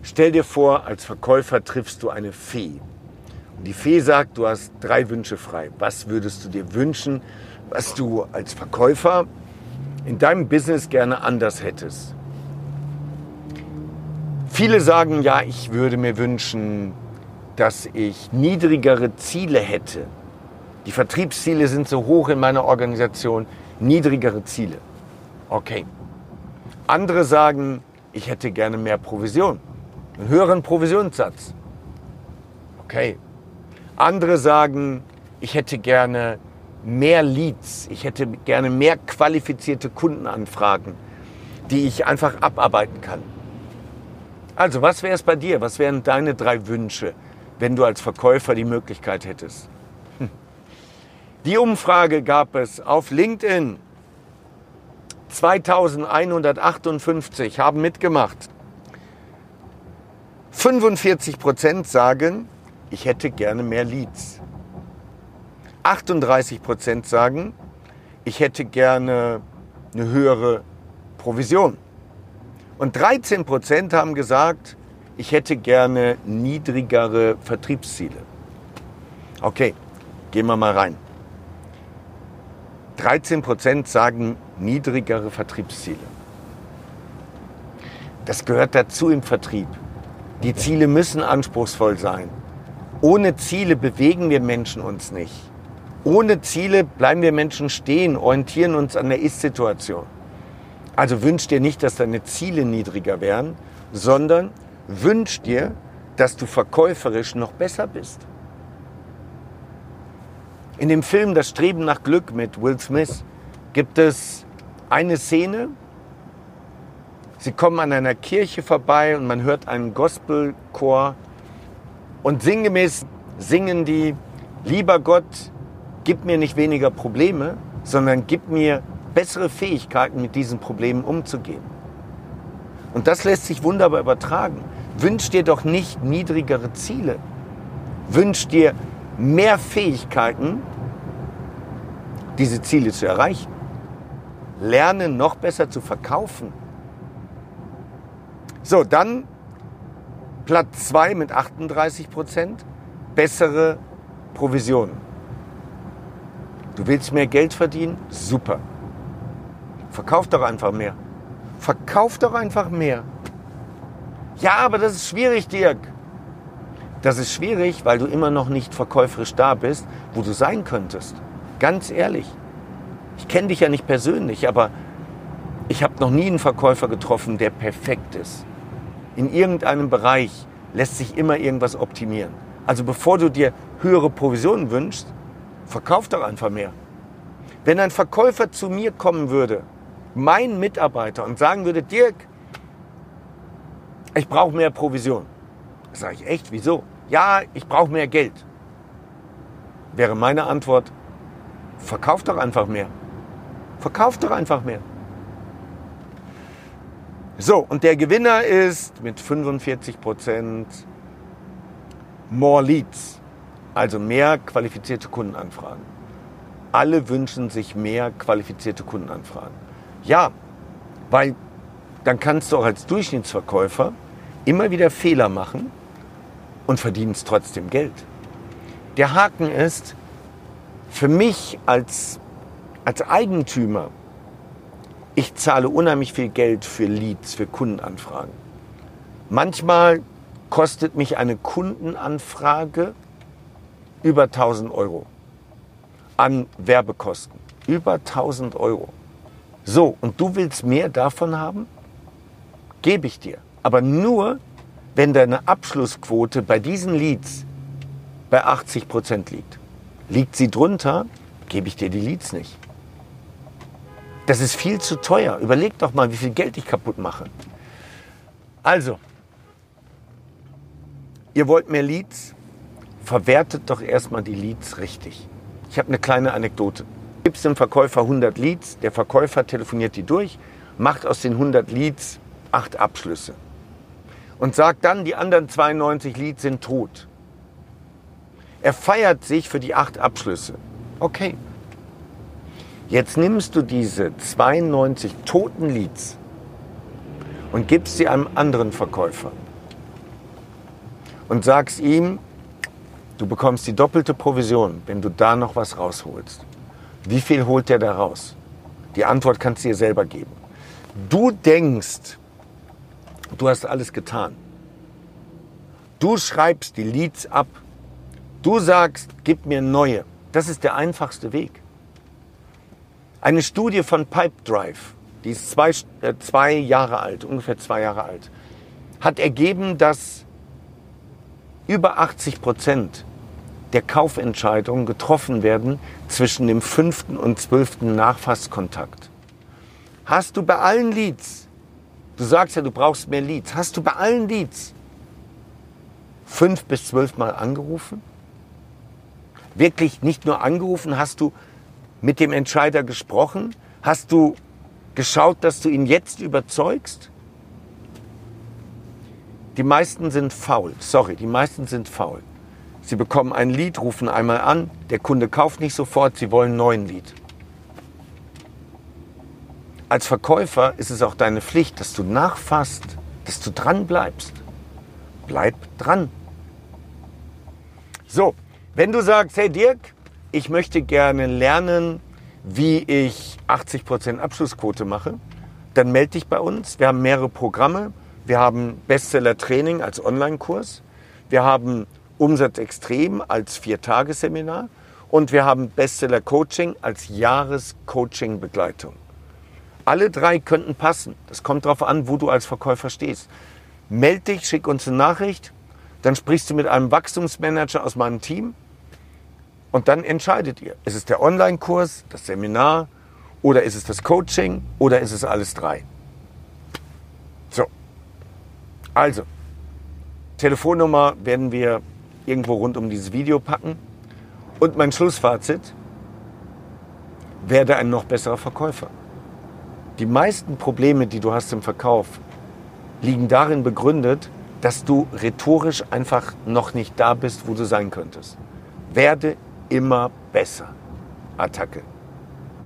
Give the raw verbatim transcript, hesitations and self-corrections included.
Stell dir vor, als Verkäufer triffst du eine Fee. Und die Fee sagt, du hast drei Wünsche frei. Was würdest du dir wünschen, was du als Verkäufer in deinem Business gerne anders hättest? Viele sagen, ja, ich würde mir wünschen, dass ich niedrigere Ziele hätte. Die Vertriebsziele sind so hoch in meiner Organisation, niedrigere Ziele. Okay. Andere sagen, ich hätte gerne mehr Provision, einen höheren Provisionssatz. Okay. Andere sagen, ich hätte gerne mehr Leads, ich hätte gerne mehr qualifizierte Kundenanfragen, die ich einfach abarbeiten kann. Also, was wäre es bei dir? Was wären deine drei Wünsche, wenn du als Verkäufer die Möglichkeit hättest? Hm. Die Umfrage gab es auf LinkedIn. zweitausendeinhundertachtundfünfzig haben mitgemacht. fünfundvierzig Prozent sagen, ich hätte gerne mehr Leads. achtunddreißig Prozent sagen, ich hätte gerne eine höhere Provision. Und dreizehn Prozent haben gesagt, ich hätte gerne niedrigere Vertriebsziele. Okay, gehen wir mal rein. dreizehn Prozent sagen niedrigere Vertriebsziele. Das gehört dazu im Vertrieb. Die Ziele müssen anspruchsvoll sein. Ohne Ziele bewegen wir Menschen uns nicht. Ohne Ziele bleiben wir Menschen stehen, orientieren uns an der Ist-Situation. Also wünsch dir nicht, dass deine Ziele niedriger werden, sondern wünsch dir, dass du verkäuferisch noch besser bist. In dem Film Das Streben nach Glück mit Will Smith gibt es eine Szene. Sie kommen an einer Kirche vorbei und man hört einen Gospelchor und sinngemäß singen die: Lieber Gott, gib mir nicht weniger Probleme, sondern gib mir bessere Fähigkeiten, mit diesen Problemen umzugehen. Und das lässt sich wunderbar übertragen. Wünsch dir doch nicht niedrigere Ziele. Wünsch dir mehr Fähigkeiten, diese Ziele zu erreichen. Lerne noch besser zu verkaufen. So, dann Platz zwei mit achtunddreißig Prozent, bessere Provisionen. Du willst mehr Geld verdienen? Super. Verkauf doch einfach mehr. Verkauf doch einfach mehr. Ja, aber das ist schwierig, Dirk. Das ist schwierig, weil du immer noch nicht verkäuferisch da bist, wo du sein könntest. Ganz ehrlich. Ich kenne dich ja nicht persönlich, aber ich habe noch nie einen Verkäufer getroffen, der perfekt ist. In irgendeinem Bereich lässt sich immer irgendwas optimieren. Also bevor du dir höhere Provisionen wünschst, verkauf doch einfach mehr. Wenn ein Verkäufer zu mir kommen würde, mein Mitarbeiter, und sagen würde, Dirk, ich brauche mehr Provision. Sage ich, echt, wieso? Ja, ich brauche mehr Geld. Wäre meine Antwort, verkauf doch einfach mehr. Verkauf doch einfach mehr. So, und der Gewinner ist mit fünfundvierzig Prozent more Leads, also mehr qualifizierte Kundenanfragen. Alle wünschen sich mehr qualifizierte Kundenanfragen. Ja, weil dann kannst du auch als Durchschnittsverkäufer immer wieder Fehler machen und verdienst trotzdem Geld. Der Haken ist, für mich als, als Eigentümer, ich zahle unheimlich viel Geld für Leads, für Kundenanfragen. Manchmal kostet mich eine Kundenanfrage über tausend Euro an Werbekosten. Über tausend Euro. So, und du willst mehr davon haben? Gebe ich dir. Aber nur, wenn deine Abschlussquote bei diesen Leads bei achtzig Prozent liegt. Liegt sie drunter, gebe ich dir die Leads nicht. Das ist viel zu teuer. Überleg doch mal, wie viel Geld ich kaputt mache. Also, ihr wollt mehr Leads? Verwertet doch erstmal die Leads richtig. Ich habe eine kleine Anekdote. Du gibst dem Verkäufer hundert Leads, der Verkäufer telefoniert die durch, macht aus den hundert Leads acht Abschlüsse und sagt dann, die anderen zweiundneunzig Leads sind tot. Er feiert sich für die acht Abschlüsse. Okay. Jetzt nimmst du diese zweiundneunzig toten Leads und gibst sie einem anderen Verkäufer. und sagst ihm, du bekommst die doppelte Provision, wenn du da noch was rausholst. Wie viel holt der da raus? Die Antwort kannst du dir selber geben. Du denkst, du hast alles getan. Du schreibst die Leads ab. Du sagst, gib mir neue. Das ist der einfachste Weg. Eine Studie von Pipedrive, die ist zwei, äh, zwei Jahre alt, ungefähr zwei Jahre alt, hat ergeben, dass über achtzig Prozent der Kaufentscheidungen getroffen werden zwischen dem fünften und zwölften Nachfasskontakt. Hast du bei allen Leads, du sagst ja, du brauchst mehr Leads, hast du bei allen Leads fünf bis zwölf Mal angerufen? Wirklich nicht nur angerufen, hast du mit dem Entscheider gesprochen? Hast du geschaut, dass du ihn jetzt überzeugst? Die meisten sind faul, sorry, die meisten sind faul. Sie bekommen ein Lead, rufen einmal an, der Kunde kauft nicht sofort, sie wollen einen neuen Lead. Als Verkäufer ist es auch deine Pflicht, dass du nachfasst, dass du dran bleibst. Bleib dran. So, wenn du sagst, hey Dirk, ich möchte gerne lernen, wie ich achtzig Prozent Abschlussquote mache, dann melde dich bei uns. Wir haben mehrere Programme. Wir haben Bestseller-Training als Online-Kurs. Wir haben Umsatz extrem als Vier-Tages-Seminar. Und wir haben Bestseller-Coaching als Jahres-Coaching-Begleitung. Alle drei könnten passen. Das kommt darauf an, wo du als Verkäufer stehst. Meld dich, schick uns eine Nachricht. Dann sprichst du mit einem Wachstumsmanager aus meinem Team. Und dann entscheidet ihr. Ist es der Online-Kurs, das Seminar oder ist es das Coaching oder ist es alles drei? So. Also, Telefonnummer werden wir irgendwo rund um dieses Video packen. Und mein Schlussfazit: Werde ein noch besserer Verkäufer. Die meisten Probleme, die du hast im Verkauf, liegen darin begründet, dass du rhetorisch einfach noch nicht da bist, wo du sein könntest. Werde immer besser. Attacke.